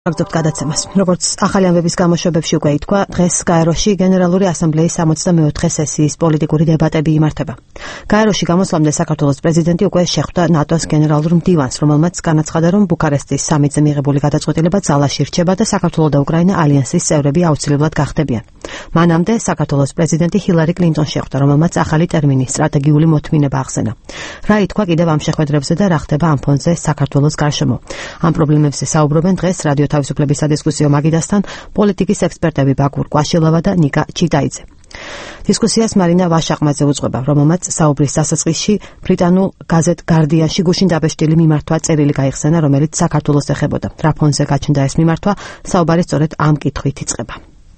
Აგზობთ გადაცემას. Როგორც ახალი ამბების გამოშვებებში უკვე ითქვა, დღეს გაეროში გენერალური ასამბლეის 64-ე სესიის პოლიტიკური დებატები იმართება. გაეროში გამოსვლამდე საქართველოს პრეზიდენტი უკვე შეხვდა ნატოს გენერალურ მდივანს, რომელმაც განაცხადა, რომ ბუქარესტის სამიტზე მიღებული გადაწყვეტილება ძალაში რჩება და საქართველო და უკრაინა ალიანსის წევრები აუცილებლად გახდებიან. მანამდე საქართველოს პრეზიდენტი ჰილარი კლინტონს შეხვდა, რომელმაც ახალი ტერმინი სტრატეგიული მოთმინება ახსენა. რა ითქვა კიდევ ამ შეხვედრებზე და რა ხდება ამ ფონზე საქართველოს გარშემო? ამ პრობლემებზე საუბრობენ დღეს რადიო თავისუფლების სადისკუსიო მაგიდასთან პოლიტიკის ექსპერტები ბაკურ კვაშილავა და ნიკა ჩიტაიძე. დისკუსიას მარინა ვაშაყმაძე უძღვება, რომელმაც საუბრის დასაწყისში ბრიტანულ გაზეთ გარდიანში გუშინ დაბეჭდილი მიმართვა წერილი გაიხსენა, რომელიც საქართველოს ეხებოდა. რა ფონზე გაჩნდა ეს მიმართვა, საუბარი სწორედ ამ კითხვით იწყება.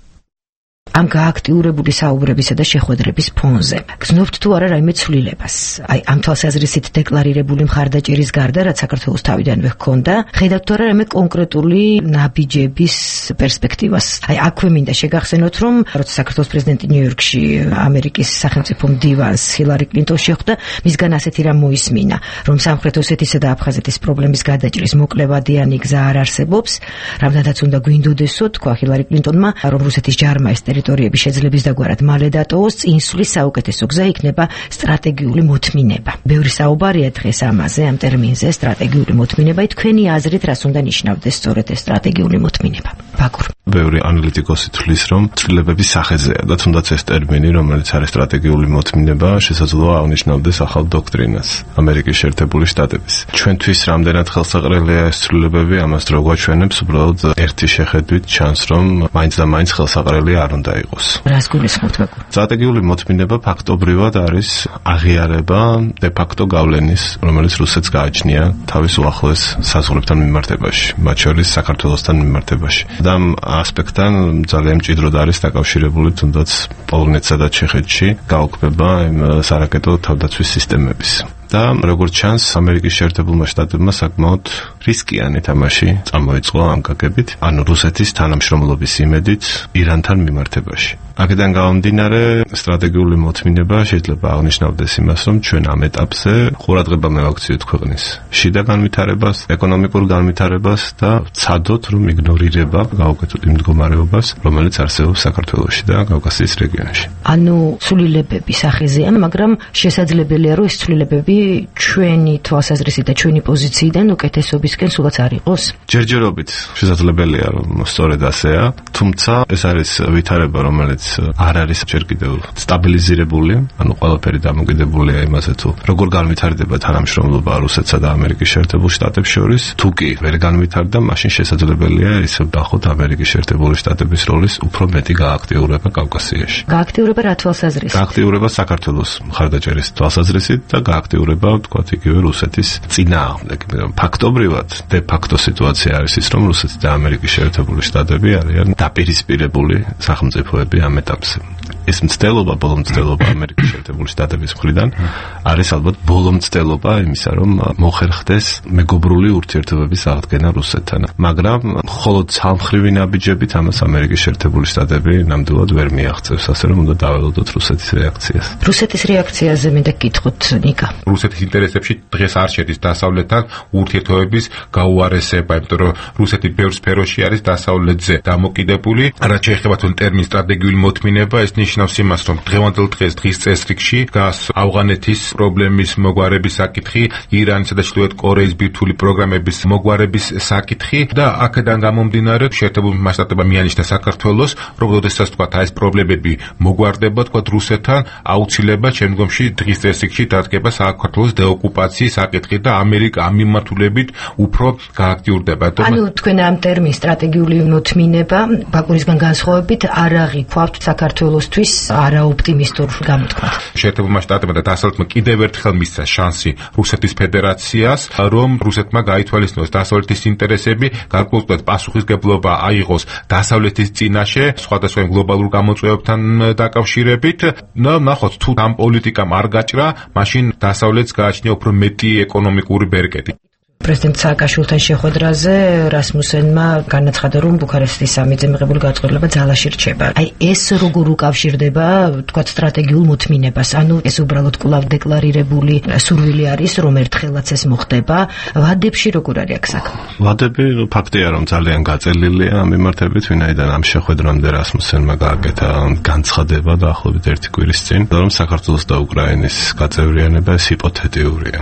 ამ გააქტიურებული საუბრებისა და შეხვედრების ფონზე გრძნობთ თუ არა რაიმე ცვლილებას? ამ თვალსაზრისით დეკლარირებული მხარდაჭერის გარდა, რაც საქართველოს თავიდანვე ჰქონდა, ხედავთ თუ არა რაიმე კონკრეტული ნაბიჯების პერსპექტივას? აქვე მინდა შეგახსენოთ, რომ როცა საქართველოს პრეზიდენტი ნიუ-იორკში ამერიკის სახელმწიფო მდივანს ჰილარი კლინტონს შეხვდა, მისგან ასეთი რამ მოისმინა, რომ სამხრეთ ოსეთისა და აფხაზეთის პრობლემის გადაჭრის მოკლევადიანი გზა არ არსებობს, რამდენადაც უნდა გვინდოდესო, თქვა ჰილარი კლინტონმა, რომ რუსეთის ჯარმა ეს ტერიტორიები შეძლების დაგვარად მალე დატოვოს, წინსვლის საუკეთესო გზა იქნება სტრატეგიული მოთმინება. ბევრი საუბარია დღეს ამაზე, ამ ტერმინზე სტრატეგიული მოთმინება. თქვენი აზრით რას უნდა ნიშნავდეს სწორედ ეს სტრატეგიული მოთმინება? ბაკურ. ბევრი ანალიტიკოსი თვლის, რომ ცვლილებების სახეზეა და თუნდაც ეს ტერმინი, რომელიც არის სტრატეგიული მოთმინება, შესაძლოა აღნიშნავდეს ახალ დოქტრინას ამერიკის შეერთებული შტატების. ჩვენთვის რამდენად ხელსაყრელია ეს ცვლილებები, ამას რო გვაჩვენებს, უბრალოდ ერთი შეხედვით ჩანს, რომ მაინც და მაინც ხელსაყრელი არ უნდა იყოს. რას გულისხმობთ ბაკურ? სტრატეგიული მოთმინება ფაქტობრივად არის აღიარება დე ფაქტო გავლენის, რომელიც რუსეთს გააჩნია თავის უახლოეს საზღვრებთან მიმართებაში, მათ შორის საქართველოსთან მიმართებაში. და ამ ასპექტთან ძალიან მჭიდროდ არის დაკავშირებული თუნდაც პოლონეთსა და ჩეხეთში გაუქმება სარაკეტო თავდაცვის სისტემების. და როგორც ჩანს, ამერიკის შეერთებულმა შტატებმა საკმაოდ რისკიანი თამაში წამოიწყო ამ გაგებით, ანუ რუსეთის თანამშრომლობის იმედით ირანთან მიმართებაში. აქედან გამომდინარე, სტრატეგიული მოთმინება შეიძლება აღნიშნავდეს იმას, რომ ჩვენ ამ ეტაპზე ყურადღება მივაქციოთ ქვეყნის შიდა განვითარებას, ეკონომიკურ განვითარებას და ვცადოთ, რომ იგნორირება გავუკეთოთ იმ მდგომარეობას, რომელიც არსებობს საქართველოში და კავკასიის რეგიონში. ანუ ცვლილებები სახეზეა, მაგრამ შესაძლებელია, რომ ეს ცვლილებები ჩვენი თვალსაზრისით და ჩვენი პოზიციიდან უკეთესობისკენ სულაც არ იყოს? ჯერჯერობით შესაძლებელია, რომ სწორედ ასეა, თუმცა ეს არის ვითარება, რომელიც არ არის ჯერ კიდევ სტაბილიზირებული, ანუ ყველაფერი დამოკიდებულია იმაზე, თუ როგორ განვითარდება თანამშრომლობა რუსეთსა და ამერიკის შეერთებულ შტატებს შორის. თუ კი ვერ განვითარდა, მაშინ შესაძლებელია ისევ დახოთ ამერიკის შეერთებული შტატების როლის უფრო მეტი გააქტიურება კავკასიაში. გააქტიურება რა თვალსაზრისით? გააქტიურება საქართველოს მხარდაჭერის თვალსაზრისით და გააქტიურება, თქვათ, იგივე რუსეთის წინააღმდეგ. ფაქტობრივად, დე ფაქტო სიტუაცია არის ის, რომ რუსეთი და ამერიკის შეერთებული შტატები არიან დაპირისპირებული სახელმწიფოები ამ ეტაპზე. ეს მცდელობა, ბოლო მცდელობა ამერიკის შეერთებული შტატების მხრიდან არის ალბათ ბოლო მცდელობა იმისა, რომ მოხერხდეს მეგობრული ურთიერთობების აღდგენა რუსეთთან. მაგრამ მხოლოდ სამხრივი ნაბიჯებით ამას ამერიკის შეერთებული შტატები ნამდვილად ვერ მიაღწევს, ასე რომ უნდა დაველოდოთ რუსეთის რეაქციას. რუსეთის რეაქციაზე მინდა გითხოთ, ნიკა. რუსეთის ინტერესებში დღეს არ შედის დასავლეთთან ურთიერთობების გაუარესება, იმიტომ რომ რუსეთი ბევრ სფეროში არის დასავლეთზე დამოკიდებული. რაც შეეხება თუნ ტერმინს სტრატეგიული მოთმინება, ეს ნიშნავს იმას, რომ დღევანდელ დღის წესრიგში დგას ავღანეთის პრობლემის მოგვარების საკითხი, ირანისა და ჩრდილოეთ კორეის ბირთვული პროგრამების მოგვარების საკითხი და აქედან გამომდინარე შეერთებულმა შტატებმა მიანიშნა საქართველოს, რომ როდესაც თქვა ეს პრობლემები მოგვარდება, თქვა რუსეთთან აუცილებლად შემდგომში დღის წესრიგში დადგება საქართველოს დეოკუპაციის საკითხი და ამერიკა ამ მიმართულებით უფრო გააქტიურდება. ანუ თქვენ ამ ტერმინს სტრატეგიული მოთმინება ბაკურისგან განსხვავებით არ აღიქვავთ საქართველოსთვის არაოპტიმისტურ გამოთქვას. შეერთებულმა შტატებმა და დასავლეთმა კიდევ ერთხელ მისცა შანსი რუსეთის ფედერაციას, რომ რუსეთმა გაითვალისწინოს დასავლეთის ინტერესები, გარკვეულწილად პასუხისგებლობა აიღოს დასავლეთის წინაშე სხვადასხვა გლობალურ გამოწვევებთან დაკავშირებით. ნახოთ, თუ ამ პოლიტიკამ არ გაჭრა, მაშინ დასავლეთს გააჩნია უფრო მეტი ეკონომიკური ბერკეტი. პრეზიდენტ სააკაშვილთან შეხვედრაზე რასმუსენმა განაცხადა, რომ ბუქარესტის სამიტზე მიღებული გადაწყვეტილება ძალაში რჩება. აი ეს როგორ უკავშირდება, თქვათ, სტრატეგიულ მოთმინებას? ანუ ეს უბრალოდ კვლავ დეკლარირებული სურვილი არის, რომ ერთხელაც ეს მოხდება. ვადებში როგორ არის აქ საქმე? ვადები ფაქტია, რომ ძალიან გაწელილია ამ მიმართებით, ვინაიდან ამ შეხვედრამდე რასმუსენმა გააკეთა განცხადება დაახლოებით 1 კვირის წინ, რომ საქართველოს და უკრაინის გაწევრიანება ეს ჰიპოთეტიურია.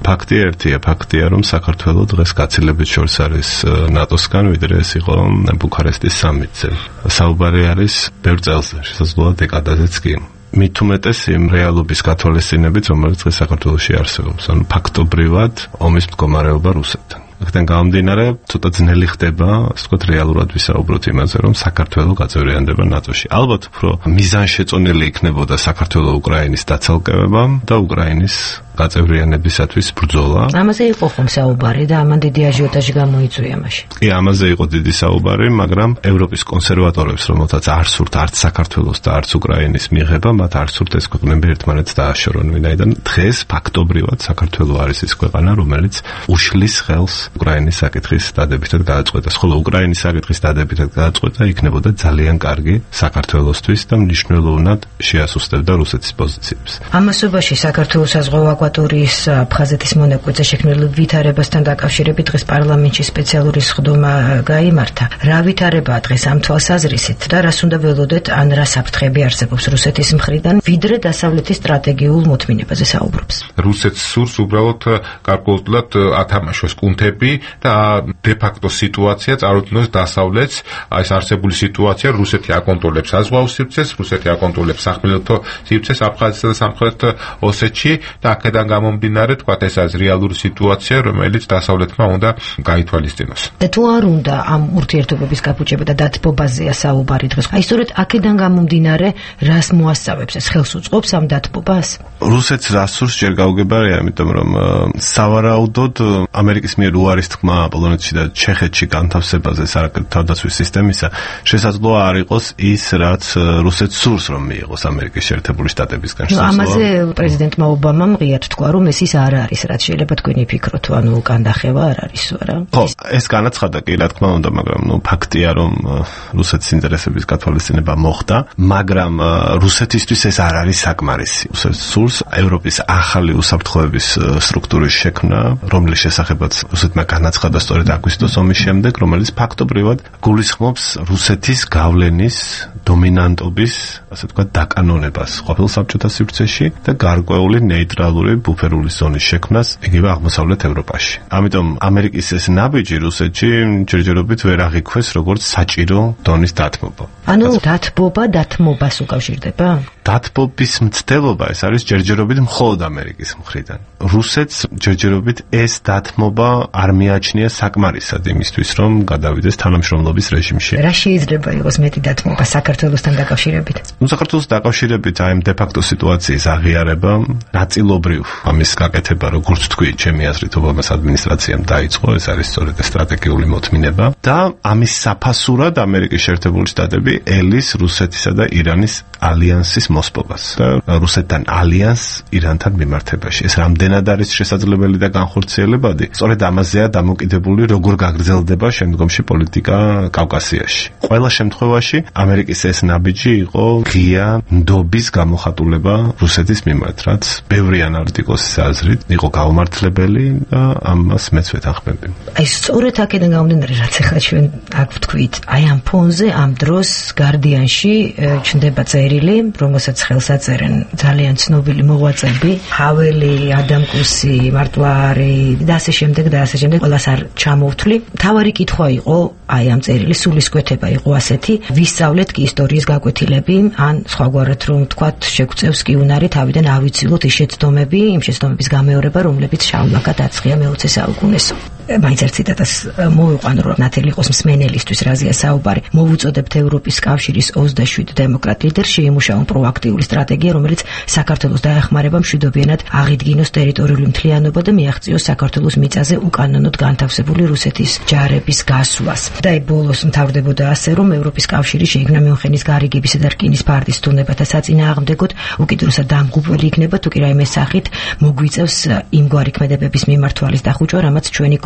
ფაქტია, რომ საქართველოს დღეს გაცილებით შორს არის ნატოსგან, ვიდრე ეს იყო ბუქარესტის სამიტზე. საუბარი არის ბევრ წელზე, შესაძლოა დეკადაზეც კი. მით უმეტეს იმ რეალობის გათვალისწინებით, რომელიც დღეს საქართველოში არსებობს. ანუ ფაქტობრივად ომის მდგომარეობა რუსეთთან. აქედან გამომდინარე, ცოტა ძნელი ხდება, ასე ვთქვათ, რეალურად ვისაუბროთ იმაზე, რომ საქართველოს გაწევრიანდება ნატოში. ალბათ უფრო მიზანშეწონილი იქნებოდა საქართველოს უკრაინის დაცალკევება და უკრაინის გაწევრიანებისათვის ბრძოლა. ამაზე იყო ხომ საუბარი და ამან დიდი აჟიოტაჟი გამოიწვია მაშინ. კი, ამაზე იყო დიდი საუბარი, მაგრამ ევროპის კონსერვატორებს, რომელთაც არ სურთ არც საქართველოს და არც უკრაინის მიღება, მათ არ სურთ ეს ქვეყნები ერთმანეთს დააშორონ, ვინაიდან დღეს ფაქტობრივად საქართველოს არის ის ქვეყანა, რომელიც უშლის ხელს უკრაინის საკითხის დადებითად გადაწყვეტას. ხოლო უკრაინის საკითხის დადებითად გადაწყვეტა იქნებოდა ძალიან კარგი საქართველოსთვის და მნიშვნელოვნად შეასუსტებდა რუსეთის პოზიციებს. ამასობაში საქართველოს საზღვაო აკვატორიის აფხაზეთის მონაკვეთზე შექმნილ ვითარებასთან დაკავშირებით დღეს პარლამენტში სპეციალური სხდომა გაიმართა. რა ვითარებაა დღეს ამ თვალსაზრისით და რას უნდა ველოდეთ, ან რა საფრთხეები არსებობს რუსეთის მხრიდან, ვიდრე დასავლეთის სტრატეგიულ მოთმინებაზე საუბრობს? რუსეთს სურს უბრალოდ გარკვეულად ათამაშოს კუნთები და დე-ფაქტო სიტუაცია წარუდგინოს დასავლეთს. ეს არსებული სიტუაცია, რუსეთი აკონტროლებს საზღვაო სივრცეს, რუსეთი აკონტროლებს სახმელეთო სივრცეს აფხაზეთსა და სამხრეთ ოსეთში და აქედან გამომდინარე, თქვათ, ეს არის რეალური სიტუაცია, რომელიც დასავლეთმა უნდა გაითვალისწინოს. და თუ არ უნდა ამ ურთიერთობების გაფუჭება და დათბობაზეა საუბარი დღეს. აი სწორედ აქედან გამომდინარე, რას მოასწავებს ეს, ხელს უწყობს ამ დათბობას? რუსეთს რას სურს ჯერ გაუგებარია, იმიტომ რომ სავარაუდოდ ამერიკის მიერ უარის თქმა პოლონეთში და ჩეხეთში განთავსებაზე სარაკეტო თავდაცვის სისტემისა შესაძლოა არ იყოს ის, რაც რუსეთს სურს რომ მიიღოს ამერიკის შეერთებული შტატებისგან. ამაზე პრეზიდენტმა ობამამ ღიად თქვა, რომ ეს ის არ არის, რაც შეიძლება თქვენი ფიქროთ, ანუ კანდახევა არ არის, არა? ხო, ეს განაცხადა კი, რა თქმა უნდა, მაგრამ ფაქტია, რომ რუსეთის ინტერესების გათვალისწინება მოხდა, მაგრამ რუსეთისთვის ეს არ არის საკმარისი. რუსეთს სურს ევროპის ახალი უსაფრთხოების სტრუქტურის შექმნა, რომლის შესახებაც რუსეთმა განაცხადა სწორედ აგვისტოს ომის შემდეგ, რომელიც ფაქტობრივად გულისხმობს რუსეთის გავლენის დომინანტობის, ასე ვთქვათ, დაკანონებას ყოფილ საბჭოთა სივრცეში და გარკვეული ნეიტრალური ბუფერული ზონის შექმნას იგივე აღმოსავლეთ ევროპაში. ამიტომ ამერიკის ეს ნაბიჯი რუსეთში ჯერჯერობით ვერ აღიქვეს როგორც საჭირო დონის დათმობა. ანუ დათბობა დათმობას უკავშირდება? დათბობის მცდელობა ეს არის ჯერჯერობით მხოლოდ ამერიკის მხრიდან. რუსეთს ჯერჯერობით ეს დათმობა არ მიაჩნია საკმარისად იმისთვის, რომ გადავიდეს თანამშრომლობის რეჟიმში. რა შეიძლება იყოს მეტი დათმობა საქართველოსთან დაკავშირებით? საქართველოს დაკავშირებით აი დე-ფაქტო სიტუაციის აღიარება, ნაწილობრივ ამის გაკეთება, როგორც თქვი, ჩემი აზრით ობამას ადმინისტრაციამ დაიწყო, ეს არის სწორედ სტრატეგიული მოთმინება და ამის საფასურად ამერიკის შეერთებული შტატები ელის რუსეთისა და ირანის ალიანსის მოსპობას და რუსეთთან ალიანსს ირანთან მიმართებაში. ეს რამდენად არის შესაძლებელი და განხორციელებადი? სწორედ ამაზეა დამოკიდებული, როგორ გაგრძელდება შემდგომში პოლიტიკა კავკასიაში. ყველა შემთხვევაში ამერიკის ეს ნაბიჯი იყო ღია ნდობის გამოხატულება რუსეთის მიმართ, რაც ბევრი ანალიტიკოსის აზრით იყო გაუმართლებელი და ამას მეც ვეთანხმები. აი სწორედ აქედან გამომდინარე, რაც ახლა ჩვენ აქ ვთქვით, აი ამ ფონზე ამ დროს გარდიანში ჩნდება წერილი, რომელსაც ხელს აწერენ ძალიან ცნობილი მოღვაწეები, ჰაველი, ადამ კუსი, მარტვარი და ასე შემდეგ და ასე შემდეგ, ყველას არ ჩამოვთვლი. თავარი კითხვა იყო, აი ამ წერილის სულისკვეთება იყო ასეთი, ვისწავლეთ კი ისტორიის გაკვეთილები, ან სხვაგვარად რომ ვთქვათ, შეგვწევს კი უნარი თავიდან ავიცილოთ ის შეცდომები, იმ შეცდომების გამეორება, რომლებიც შავლაკად აცხია მე-20 საუკუნეს. მაინც ერთ ციტატას მოვიყვანო, რომ ნათელი იყოს მსმენელისთვის, რაზეა საუბარი. მოვუწოდებთ ევროპის კავშირის 27 დემოკრატ ლიდერს შეიმუშაონ პროაქტიული სტრატეგია, რომელიც საქართველოს დაეხმარება მშვიდობიანად აღიდგინოს ტერიტორიული მთლიანობა და მიაღწიოს საქართველოს მიწაზე უკანონოდ განთავსებული რუსეთის ჯარების გასვლას. და აი ბოლოს მთავრდებოდა ასე, რომ ევროპის კავშირი შეიქმნა მიუნხენის გარიგებისა და რკინის ფარდის თუნებათა საწინააღმდეგოდ, უკიდურესად დამგუბრელი იქნება, თუ კი რაიმე სახით მოგვიწევს იმგვარი ქმედებების მიმართვალის დახუჭვა, რამაც ჩვენი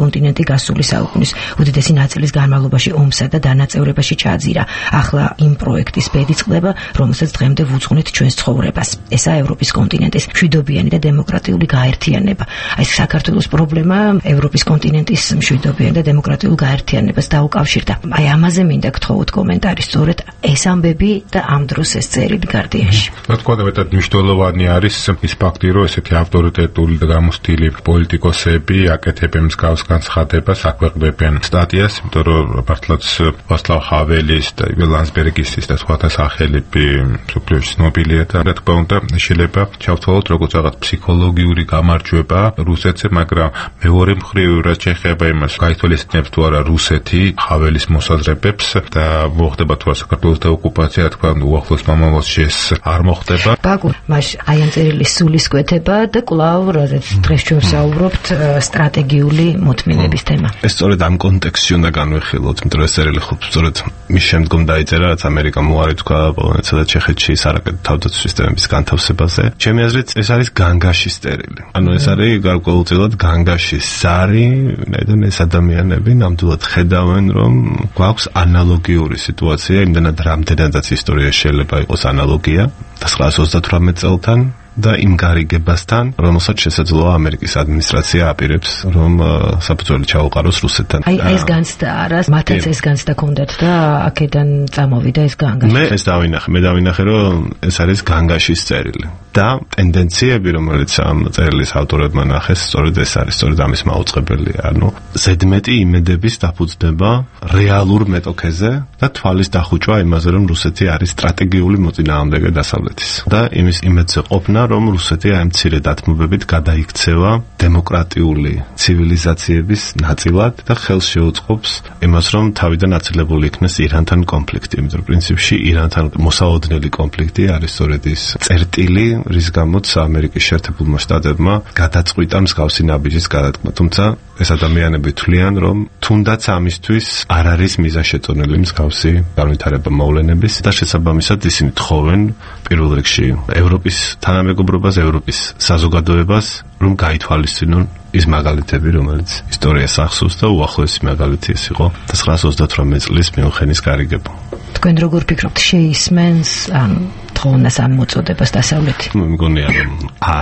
კონტინენტი გასული საუკუნის უდიდესი ნაწილის განმავლობაში ომსა და დანაწევრებაში ჩაძირა. ახლა იმ პროექტის ბედი წყდება, რომელსაც დღემდე ვუძღვნით ჩვენს ცხოვრებას. ესაა ევროპის კონტინენტის მშვიდობიანი და დემოკრატიული გაერთიანება. აი საქართველოს პრობლემა ევროპის კონტინენტის მშვიდობიანი და დემოკრატიულ გაერთიანებას დაუკავშირდა. აი ამაზე მინდა გთხოვოთ კომენტარი, სწორედ ეს ამბები და ამ დროს ეს წერილი Guardian-ში. რა თქმა უნდა, მეტად მნიშვნელოვანი არის ის ფაქტი, რომ ესეთი ავტორიტეტული და გამოცდილი პოლიტიკოსები აკეთებენ მსგავს განცხადებას, აქვეყნებენ სტატიას, იმიტომ რომ მართლაც ვასლავ ჰაველის და ლანსბერგის და სხვათა სახელები მსოფლიოში ცნობილია და რა თქმა უნდა, შეიძლება ჩავთვალოთ როგორც რაღაც ფსიქოლოგიური გამარჯვება რუსეთზე, მაგრამ მეორე მხრივ რაც შეეხება იმას, გაითვალისწინებს თუ არა რუსეთი ჰაველის მოსაზრებებს და მოხდება თუ არა საქართველოს დაოკუპაცია, რა თქმა უნდა, უახლოს მომავალში ეს არ მოხდება. ბაგურ, მაშ აი ამ წერილის სულისკვეთება და კვლავ რაზეც დღეს ჩვენ ვსაუბრობთ სტრატეგიული მოთმინების თემა. ეს სწორედ ამ კონტექსტში უნდა განვიხილოთ, იმიტომ რომ ეს წერილი ხო სწორედ მის შემდგომ დაიწერა, რაც ამერიკამ უარი თქვა პოლონეთსა და ჩეხეთში სარაკეტო თავდაცვის სისტემების განთავსებაზე. ჩემი აზრით ეს არის განგაშის წერილი. ანუ ეს არის გარკვეულწილად განგაშის ზარი, ვინაიდან ეს ადამიანები ნამდვილად ხედავენ, რომ გვაქვს ანალოგიური სიტუაცია, იმდენად რამდენადაც ისტორიაში შეიძლება იყოს ანალოგია 1938 წელთან და იმ გარიგებასთან, რომელსაც შესაძლოა ამერიკის ადმინისტრაცია აპირებს, რომ საფუძველი ჩაუყაროს რუსეთთან. აი ეს განცდა არა, მათაც ეს განცდა ჰქონდათ და აქედან წამოვიდა ეს განგაში. მე ეს დავინახე, რომ ეს არის განგაშის წერილი. და ტენდენციები, რომელიც ამ წერილის ავტორებმა ნახეს, სწორედ ეს არის, სწორედ ამის მაუწყებელია. ანუ ზედმეტი იმედების დაფუძნება რეალურ მეტოქეზე და თვალის დახუჭვა იმაზე, რომ რუსეთი არის სტრატეგიული მოწინააღმდეგე დასავლეთის. და იმის იმედზე ყოფნა, რომ რუსეთი აი მცირე დათმობებით გადაიქცევა დემოკრატიული ცივილიზაციების ნაწილად და ხელს შეუწყობს იმას, რომ თავიდან აწილებული იქნეს ირანთან კონფლიქტი. იმიტომ პრინციპში ირანთან მოსაოდნელი კონფლიქტი არის სწორედ ის წერტილი, რის გამოც ამერიკის შეერთებულმა შტატებმა გადაწყვიტა მსგავსი ნაბიჯის გადადგმა. თუმცა ეს ადამიანები თვლიან, რომ თუნდაც ამისთვის არ არის მიზანშეწონილი მსგავსი განვითარება მოვლენების და შესაბამისად ისინი თხოვენ პირველ რიგში ევროპის თანამეგობრობას, ევროპის საზოგადოებას, რომ გაითვალისწინონ ის მაგალითები, რომელიც ისტორიას ახსოვს და უახლოესი მაგალითი ეს იყო 1938 წლის მიუნხენის გარიგება. თქვენ როგორ ფიქრობთ, შეისმენს ამ თხოვნას ამ მოწოდებას დასავლეთი? მეგონია რომ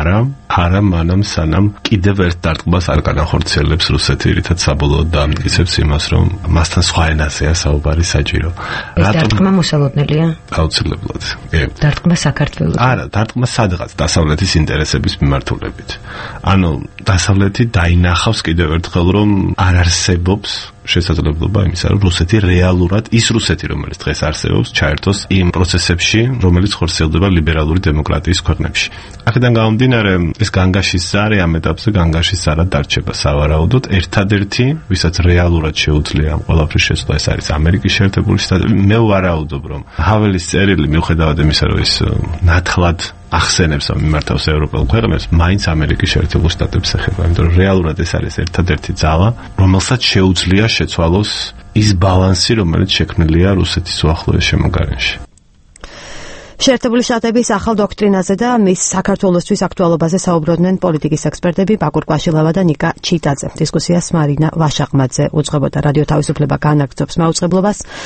არა მანამ სანამ კიდევ ერთ დარტყმას არ განახორციელებს რუსეთი, რითაც საბოლოოდ დაამტკიცებს იმას, რომ მასთან სხვა ენაზეა საუბარი საჭირო. ეს დარტყმა მოსალოდნელია? აუცილებლად. დარტყმა საქართველოს? არა, დარტყმა სადღაც დასავლეთის ინტერესების მიმართულებით. ანუ დასავლეთი დაინახავს კიდევ ერთხელ, რომ არ არსებობს შესაძლებლობა იმისა, რომ რუსეთი რეალურად ის რუსეთი, რომელიც დღეს არსებობს, ჩაერთოს იმ პროცესებში, რომელიც ხორციელდება ლიბერალური დემოკრატიის ქვეყნებში. აქედან გამომდინარე, ეს განგაშის ზარი ამ ეტაპზე განგაშის ზარად დარჩება სავარაუდოდ. ერთადერთი, ვისაც რეალურად შეუძლია ამ ყველაფრის შეცვლა, ეს არის ამერიკის შეერთებული შტატები. მე ვარაუდობ, რომ ჰაველის წერილი მიუხედავად იმისა, რომ ის ნათლად ახსენებს ამ მიმართავს ევროპელ ქვეყნებს, მაინც ამერიკის შეერთებულ შტატებს ეხება, იმიტომ რომ რეალურად ეს არის ერთადერთი ძალა, რომელსაც შეუძლია შეცვალოს ის ბალანსი, რომელიც შექმნილია რუსეთის უახლოეს შემოგარენში. შეერთებული შტატების ახალ დოქტრინაზე და მის საქართველოსთვის აქტუალობაზე საუბრობდნენ პოლიტიკის ექსპერტები ბაგურ კვაშილავა და ნიკა ჩიტაძე. დისკუსიას მარინა ვაშაყმაძე უძღვებოდა. რადიო თავისუფლება განაგრძობს მაუწყებლობას.